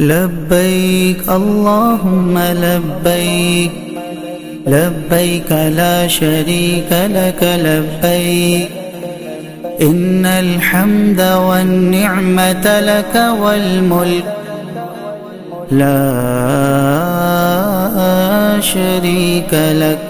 لبیک اللہم لبیک لبیک لا شریک لک لبیک ان الحمد والنعمت لک والملک لا شریک لک۔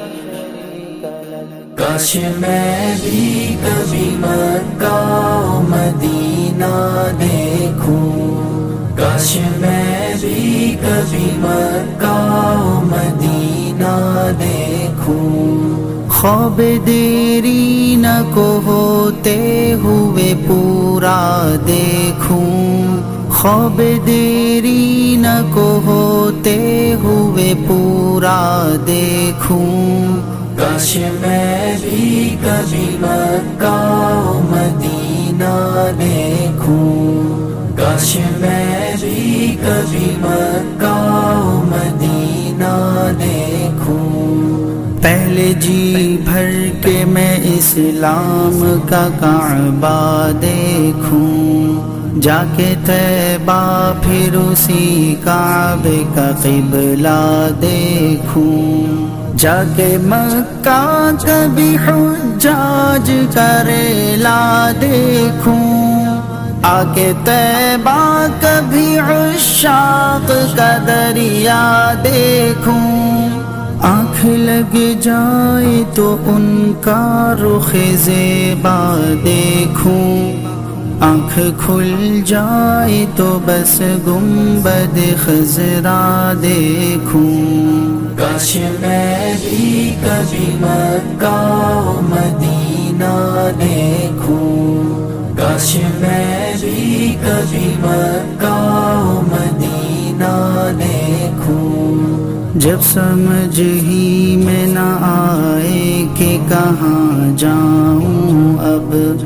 کاش میں بھی کبھی مکہ و مدینہ دیکھوں، کاش میں بھی کبھی مکہ و مدینہ دیکھوں، خواب دیرینہ کو ہوتے ہوئے پورا دیکھوں، خواب دیرینہ کو ہوتے ہوئے پورا دیکھوں، کاش میں بھی کبھی مکہ و مدینہ دیکھوں، کاش میں بھی کبھی مکہ و مدینہ دیکھوں۔ پہلے جی بھر کے میں اسلام کا کعبہ دیکھوں، جا کے طیبہ پھر اسی کعبے کا قبلہ دیکھوں، جا کے مکہ کبھی حجاج کا ریلا دیکھوں، آ کے طیبہ کبھی عشاق کا دریا دیکھوں، آنکھ لگ جائے تو ان کا رخ زیبا دیکھوں، آنکھ کھل جائے تو بس گنبد خضرا دیکھوں، کاش میں بھی کبھی مکہ و مدینہ دیکھوں، کاش میں بھی کبھی مکہ و مدینہ دیکھوں۔ جب سمجھ ہی میں نہ آئے کہ کہاں جاؤں اب،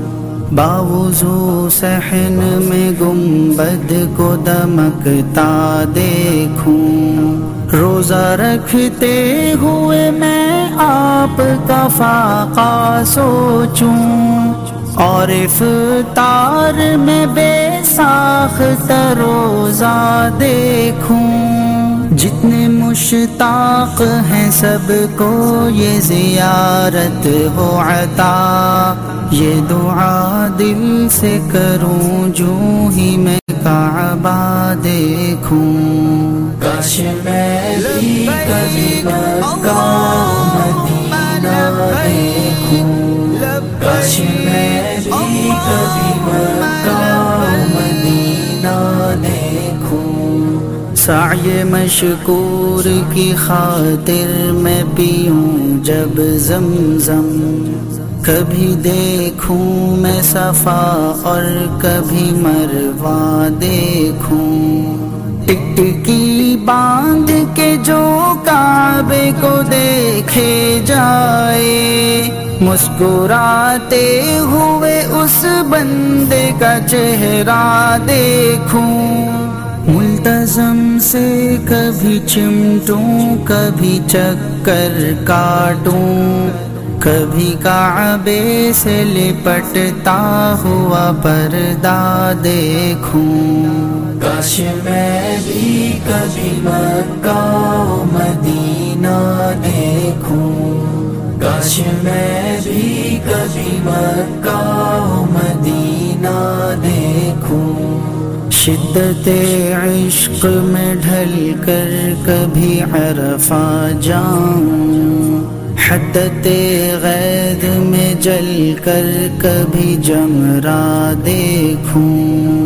باوضو صحن میں گنبد کو دمکتا دیکھوں، روزہ رکھتے ہوئے میں آپ کا فاقہ سوچوں، اور افطار میں بے ساختہ روزہ دیکھوں، جتنے مشتاق ہیں سب کو یہ زیارت ہو عطا، یہ دعا دل سے کروں جو ہی میں کعبہ دیکھوں، کاش میں بھی کبھی مکہ و مدینہ دیکھوں، کاش میں بھی کبھی مکہ و مدینہ دیکھوں۔ سعی مشکور کی خاطر میں پیوں جب زمزم، کبھی دیکھوں میں صفا اور کبھی مروہ دیکھوں، ٹکٹکی باندھ کے جو کعبے کو دیکھے جائے، مسکراتے ہوئے اس بندے کا چہرہ دیکھوں، ملتزم سے کبھی چمٹوں کبھی چکر کاٹوں، کبھی کعبے سے لپٹتا ہوا پردہ دیکھوں، کاش میں بھی کبھی مکہ و مدینہ دیکھوں، کاش میں بھی کبھی مکہ و مدینہ دیکھوں۔ شدت عشق میں ڈھل کر کبھی عرفہ جاؤں، حدت غید میں جل کر کبھی جمرہ دیکھوں،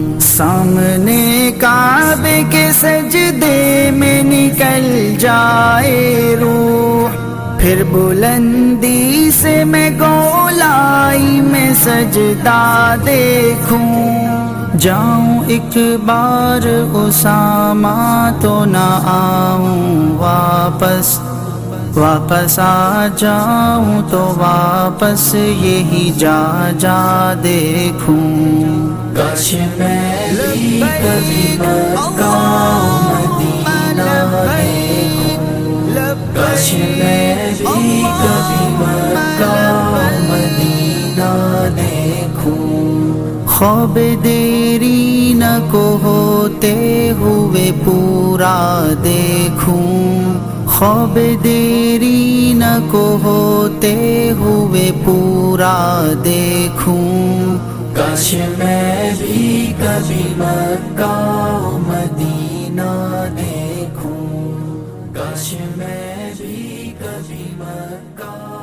سامنے کعبے کے سجدے میں نکل جائے روح، پھر بلندی سے میں گولائی میں سجدہ دیکھوں، جاؤں ایک بار اسامہ تو نہ آؤں واپس، واپس آ جاؤں تو واپس یہی جا دیکھوں، کاش میں بھی کبھی مکہ و مدینہ دیکھوں، کاش میں بھی کبھی مکہ و مدینہ دیکھوں۔ خواب دیرینہ کو ہوتے ہوتے ہوئے پورا دیکھوں، خواب دیرینہ کو ہوتے ہوئے پورا دیکھوں، کاش میں بھی کبھی مکہ و مدینہ دیکھوں، کاش میں بھی کبھی مکہ